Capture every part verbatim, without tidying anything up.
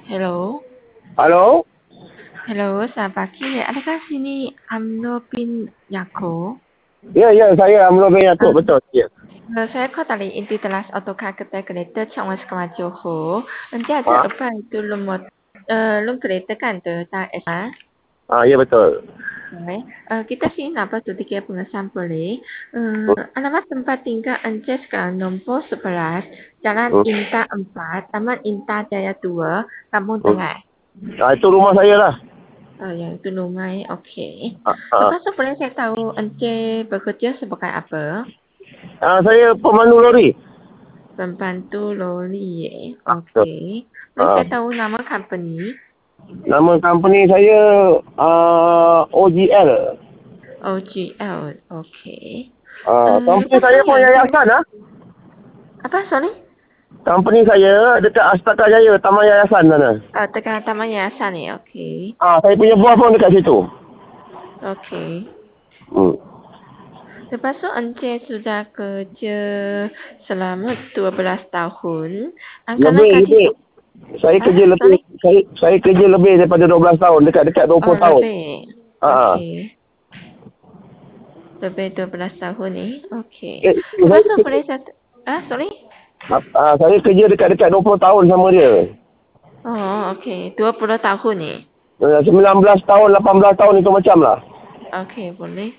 Hello. Halo? Hello, selamat pagi. Adakah sini UMNO bin Yako? Ya, ya, saya Amro bin Yaakob, Um, betul. Ya. uh, saya call dari Inti Telas Autocar Kedai Kereta Changwan Sekolah Johor. Nanti ada Ah, apa itu lumot uh, lum kereta kan Toyota S R. ah, ya betul. Okay. Uh, kita sini dapat tu tiga pengesahan boleh. Uh, Hmm, alamat tempat tinggal Encik sekarang nombor sebelas, Jalan hmm, Inta empat, Taman Inta Jaya dua, Kampung hmm. Tengah. Ah, itu rumah saya lah. Oh, yang itu Lumai, okey. Ah, ah. Lepas tu boleh saya tahu Encik bekerja sebagai apa? Ah, saya pemandu lori. Pembantu lori, eh. Ah, betul. Okey. Boleh Ah, saya tahu nama company? nama company saya ah, O G L. O G L, okey. Ah, Uh, company lepas tu saya pun yang itu, yayasan ah. apa sorry? Company saya dekat Astaka Jaya, Taman Yayasan sana. Uh, dekat Taman Yayasan ni, okey. Ah, saya punya bos pun dekat situ. Okey. Hmm. Lepas tu Encik sudah kerja selama dua belas tahun. Angkalan Lebih, kaki lebih. su... Saya Ah, kerja lebih, sorry? saya, saya kerja lebih daripada dua belas tahun, dekat-dekat dua Oh, puluh tahun. lebih. Ah, ah. Okey. Lebih dua belas tahun ni. Okey. Eh, Lepas saya tu kerja boleh saya... Ah, sorry? Ah, saya kerja dekat-dekat dua puluh tahun sama dia. Oh, okey. dua puluh tahun ni. Eh, sembilan belas tahun, lapan belas tahun itu macam lah. Okey, boleh.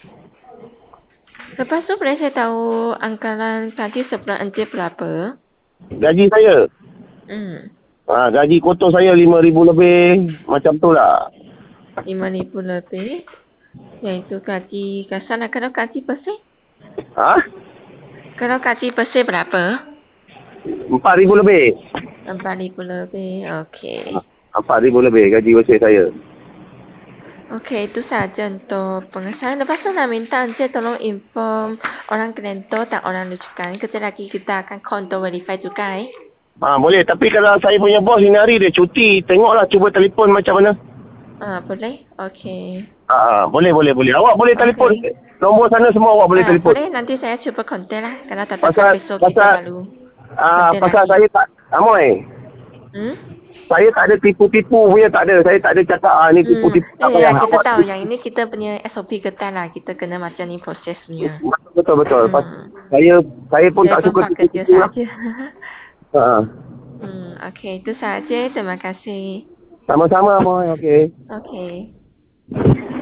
Lepas tu boleh saya tahu angkaran gaji sebulan Encik berapa? Gaji saya. Hmm. Ah, gaji kotor saya lima ribu lebih. Macam tu lah. lima ribu lebih. Iaitu gaji kasar. Kalau gaji bersih? Ha? Kalau gaji bersih berapa? empat ribu lebih. empat ribu lebih. Okey. empat ribu lebih gaji bersih saya. Okey, itu sahaja untuk pengesahan. Lepas tu nak minta Encik tolong inform orang Kelento dan orang rujukan. Kejap lagi kita akan call untuk verify juga eh. Ah, boleh. Tapi kalau saya punya bos ini hari dia cuti, tengoklah cuba telefon macam mana. Ah, boleh? Okey. Ah, ah, boleh, boleh, boleh. Awak boleh telefon. Okey. Nombor sana semua awak boleh Ah, telefon. boleh nanti saya cuba kontak lah. Kalau tak dapat Pasal, besok kita pasal, baru ah, kontak pasal lagi. saya tak, Amoy. Hmm? Saya tak ada tipu-tipu punya, tak ada. Saya tak ada cakap, ah, ni Hmm. tipu-tipu tak Eh, ya, payah. kita Awak tahu yang ini kita punya S O P ketat lah. Kita kena macam ni prosesnya. betul betul. Pas- Hmm. Saya saya pun Saya tak pun suka pekerja tipu-tipu lah. saja. Ha. Hmm, okey. Itu sahaja. Terima kasih. Sama-sama boy. Okey. Okey.